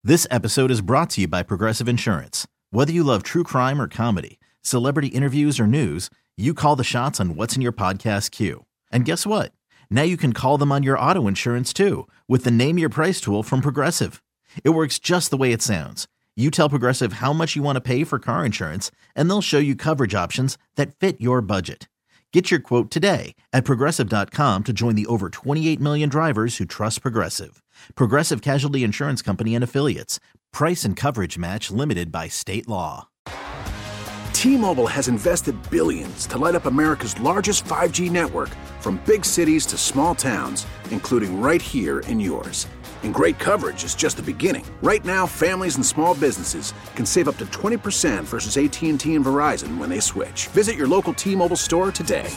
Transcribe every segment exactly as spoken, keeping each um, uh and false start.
This episode is brought to you by Progressive Insurance. Whether you love true crime or comedy, celebrity interviews or news, you call the shots on what's in your podcast queue. And guess what? Now you can call them on your auto insurance too with the Name Your Price tool from Progressive. It works just the way it sounds. You tell Progressive how much you want to pay for car insurance, and they'll show you coverage options that fit your budget. Get your quote today at Progressive dot com to join the over twenty-eight million drivers who trust Progressive. Progressive Casualty Insurance Company and Affiliates. Price and coverage match limited by state law. T-Mobile has invested billions to light up America's largest five G network, from big cities to small towns, including right here in yours. And great coverage is just the beginning. Right now, families and small businesses can save up to twenty percent versus A T and T and Verizon when they switch. Visit your local T-Mobile store today.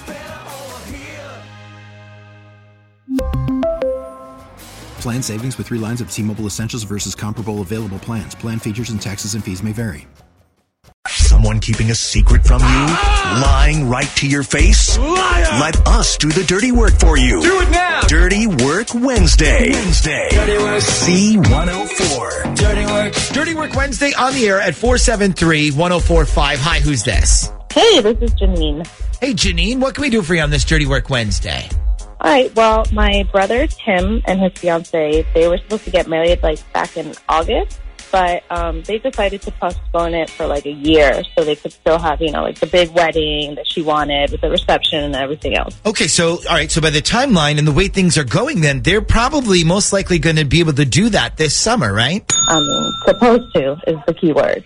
Plan savings with three lines of T-Mobile Essentials versus comparable available plans. Plan features and taxes and fees may vary. Someone keeping a secret from you? Lying right to your face? Liar! Let us do the dirty work for you. Do it now! Dirty Work Wednesday. Wednesday. Dirty Work. C one oh four. Dirty Work. Dirty Work Wednesday on the air at four seven three, one oh four five. Hi, who's this? Hey, this is Janine. Hey, Janine, what can we do for you on this Dirty Work Wednesday? All right, well, my brother Tim and his fiance, they were supposed to get married like back in August, but um, they decided to postpone it for like a year so they could still have, you know, like the big wedding that she wanted with the reception and everything else. Okay, so, all right, so by the timeline and the way things are going then, they're probably most likely going to be able to do that this summer, right? I mean, supposed to is the key word.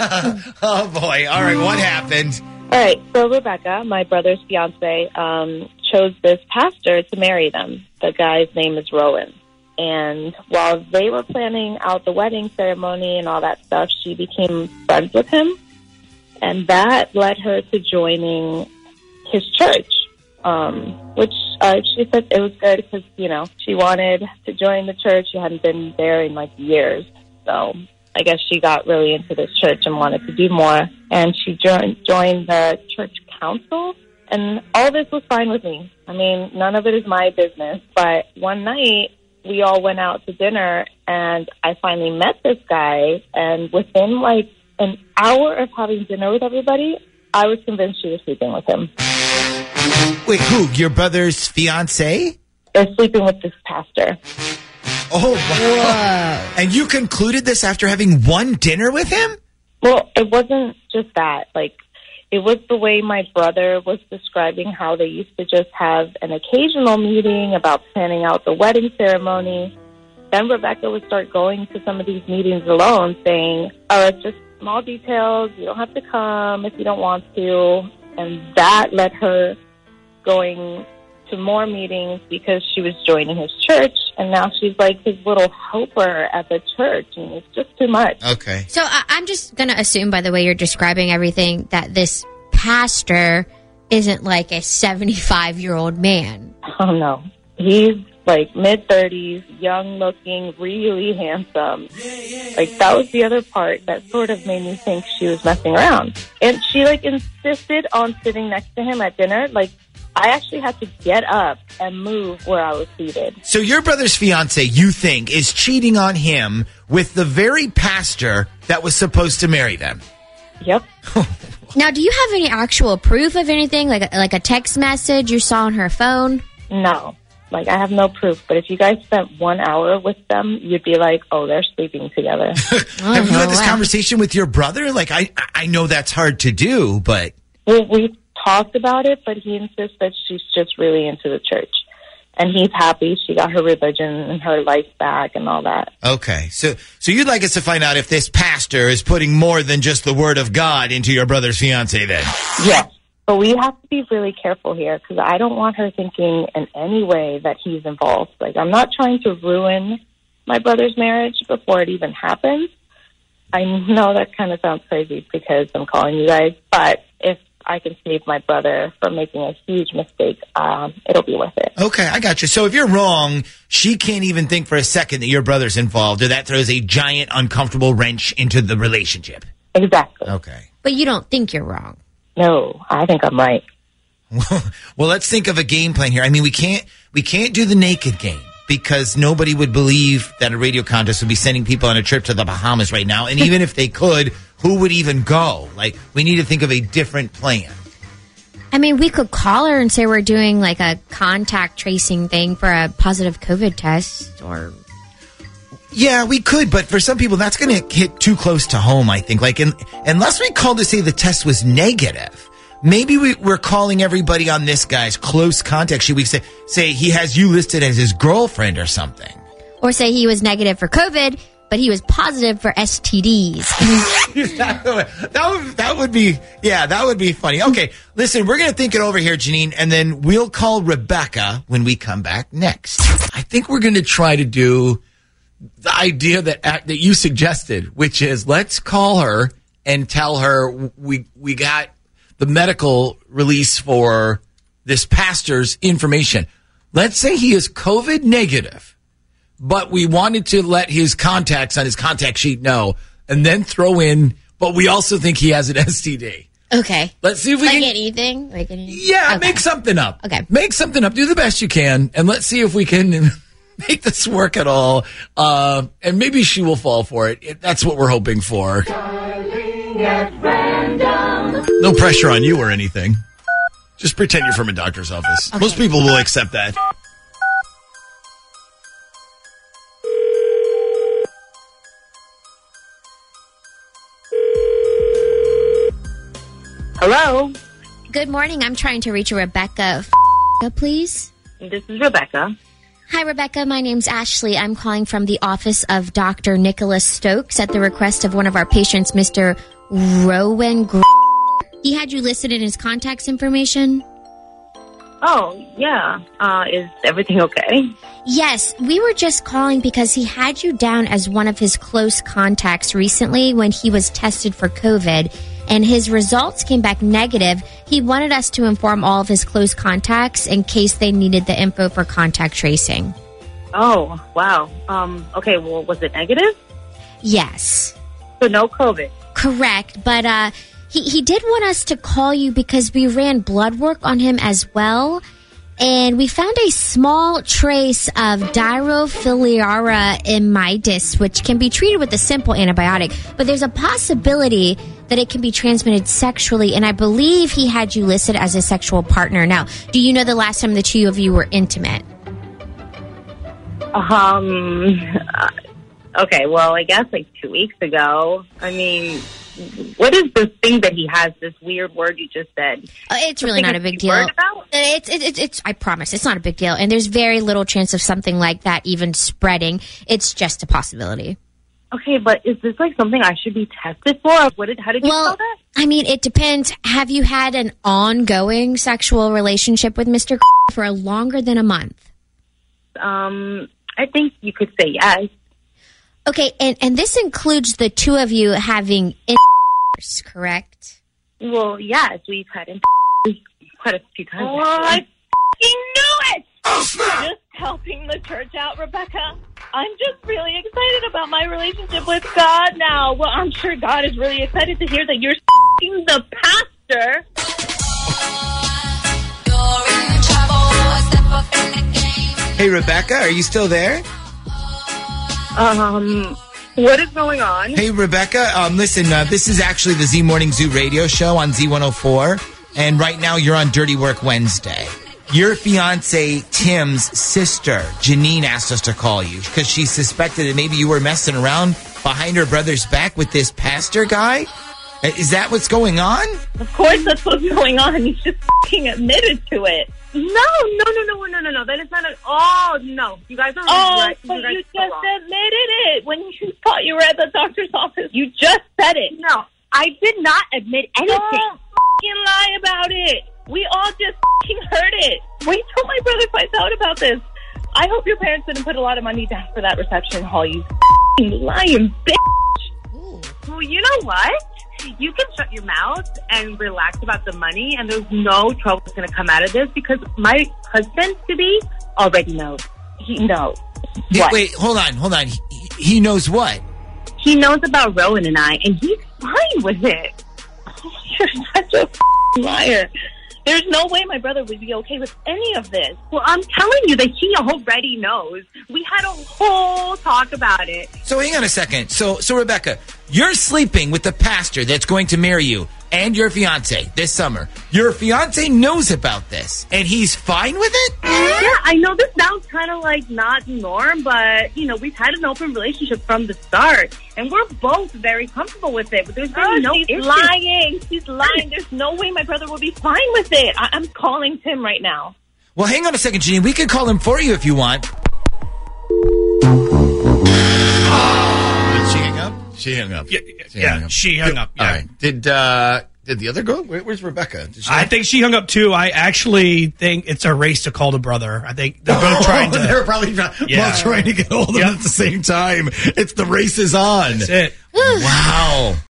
Oh, boy. All right, what happened? All right, so Rebecca, my brother's fiance, um, chose this pastor to marry them. The guy's name is Rowan. And while they were planning out the wedding ceremony and all that stuff, she became friends with him. And that led her to joining his church, um, which uh, she said it was good because, you know, she wanted to join the church. She hadn't been there in, like, years. So I guess she got really into this church and wanted to do more. And she joined, joined the church council. And all this was fine with me. I mean, none of it is my business. But one night, we all went out to dinner, and I finally met this guy. And within, like, an hour of having dinner with everybody, I was convinced she was sleeping with him. Wait, who? Your brother's fiance? They're sleeping with this pastor. Oh, wow. And you concluded this after having one dinner with him? Well, it wasn't just that. Like, it was the way my brother was describing how they used to just have an occasional meeting about planning out the wedding ceremony. Then Rebecca would start going to some of these meetings alone, saying, oh, it's just small details. You don't have to come if you don't want to. And that led her going to more meetings because she was joining his church. And now she's like his little helper at the church. And it's just too much. Okay. So uh, I'm just going to assume, by the way you're describing everything, that this pastor isn't like a seventy-five-year-old man. Oh, no. He's like mid-thirties, young-looking, really handsome. Like, that was the other part that sort of made me think she was messing around. And she, like, insisted on sitting next to him at dinner. Like, I actually had to get up and move where I was seated. So your brother's fiance, you think, is cheating on him with the very pastor that was supposed to marry them? Yep. Now, do you have any actual proof of anything, like a, like a text message you saw on her phone? No. Like, I have no proof. But if you guys spent one hour with them, you'd be like, oh, they're sleeping together. Oh, have you had this wow. conversation with your brother? Like, I, I know that's hard to do, but... Well, we talked about it, but he insists that she's just really into the church. And he's happy she got her religion and her life back and all that. Okay. So so you'd like us to find out if this pastor is putting more than just the word of God into your brother's fiancé then? Yes. But we have to be really careful here because I don't want her thinking in any way that he's involved. Like, I'm not trying to ruin my brother's marriage before it even happens. I know that kind of sounds crazy because I'm calling you guys, but if I can save my brother from making a huge mistake, um, it'll be worth it. Okay, I got you. So if you're wrong, she can't even think for a second that your brother's involved, or that throws a giant uncomfortable wrench into the relationship. Exactly. Okay. But you don't think you're wrong. No, I think I'm right. Well, let's think of a game plan here. I mean, we can't we can't do the naked game because nobody would believe that a radio contest would be sending people on a trip to the Bahamas right now. And even if they could, who would even go? Like, we need to think of a different plan. I mean, we could call her and say we're doing like a contact tracing thing for a positive COVID test or... Yeah, we could, but for some people, that's going to hit too close to home, I think. Like, in, unless we called to say the test was negative, maybe we, we're calling everybody on this guy's close contact sheet. We say, say he has you listed as his girlfriend or something. Or say he was negative for COVID, but he was positive for S T Ds. that, would, that, would, that would be, yeah, that would be funny. Okay, listen, we're going to think it over here, Janine, and then we'll call Rebecca when we come back next. I think we're going to try to do the idea that that you suggested, which is let's call her and tell her we we got the medical release for this pastor's information. Let's say he is COVID negative, but we wanted to let his contacts on his contact sheet know, and then throw in, but we also think he has an S T D. Okay. Let's see if we like can... anything? Like anything? Yeah, okay. Make something up. Okay. Make something up. Do the best you can, and let's see if we can... make this work at all, uh, and maybe she will fall for it. it. That's what we're hoping for. No pressure on you or anything. Just pretend you're from a doctor's office. Okay. Most people will accept that. Hello, Good morning. I'm trying to reach a Rebecca, please. this is Rebecca. Hi, Rebecca. My name's Ashley. I'm calling from the office of Doctor Nicholas Stokes at the request of one of our patients, Mister Rowan Gr- He had you listed in his contacts information? Oh, yeah. Uh, is everything okay? Yes. We were just calling because he had you down as one of his close contacts recently when he was tested for COVID, and his results came back negative. He wanted us to inform all of his close contacts in case they needed the info for contact tracing. Oh, wow. Um, okay, well, was it negative? Yes. So no COVID? Correct, but uh, he, he did want us to call you because we ran blood work on him as well, and we found a small trace of Dirofilaria imidis, which can be treated with a simple antibiotic, but there's a possibility that it can be transmitted sexually, and I believe he had you listed as a sexual partner. Now, do you know the last time the two of you were intimate? Um, uh, okay, well, I guess like two weeks ago. I mean, what is this thing that he has, this weird word you just said? Uh, it's really Something not a big you've deal. heard about? It's, it's, it's, it's, I promise, it's not a big deal, and there's very little chance of something like that even spreading. It's just a possibility. Okay, but is this like something I should be tested for? What did, how did you Well, spell that? I mean, it depends. Have you had an ongoing sexual relationship with Mister for a longer than a month? Um, I think you could say yes. Okay, and, and this includes the two of you having intercourse, correct? Well, yes, we've had in quite a few times. Oh, I f***ing knew it! Just helping the church out, Rebecca. I'm just really excited about my relationship with God now. Well, I'm sure God is really excited to hear that you're f***ing the pastor. Hey, Rebecca, are you still there? Um, what is going on? Hey, Rebecca, um, listen, uh, this is actually the Z Morning Zoo radio show on Z one oh four, and right now you're on Dirty Work Wednesday. Your fiance Tim's sister, Janine, asked us to call you because she suspected that maybe you were messing around behind her brother's back with this pastor guy. Is that what's going on? Of course that's what's going on. He's just f***ing admitted to it. No, no, no, no, no, no, no. That is not at all. No, you guys are Oh, right. but you, guys you are just wrong. admitted it when you thought you were at the doctor's office. You just said it. No, I did not admit anything. Don't f***ing lie about it. We all just f***ing heard it. Wait till my brother finds out about this. I hope your parents didn't put a lot of money down for that reception hall, you f***ing lying bitch. Ooh. Well, you know what? You can shut your mouth and relax about the money, and there's no trouble that's going to come out of this because my husband-to-be already knows. He knows. Yeah, What? wait, hold on, hold on. He, he knows what? He knows about Rowan and I, and he's fine with it. Oh, you're such a f***ing liar. There's no way my brother would be okay with any of this. Well, I'm telling you that he already knows. We had a whole talk about it. So hang on a second. So, so Rebecca, you're sleeping with the pastor that's going to marry you and your fiance this summer. Your fiance knows about this, and he's fine with it? Yeah, I know this sounds kind of like not norm, but, you know, we've had an open relationship from the start, and we're both very comfortable with it, but there's really Oh, no she's issue. lying. She's lying. There's no way my brother will be fine with it. I- I'm calling Tim right now. Well, hang on a second, Janine. We can call him for you if you want. Did she hang up? She hung up. Yeah, She yeah, hung up. she hung up. Yeah. All right. Did uh, did the other girl? Where, where's Rebecca? Did she I think she hung up too. I actually think it's a race to call the brother. I think they're both trying to. They're probably trying, Yeah. both trying to get hold of Yep. it at the same time. It's the race is on. That's it. Wow.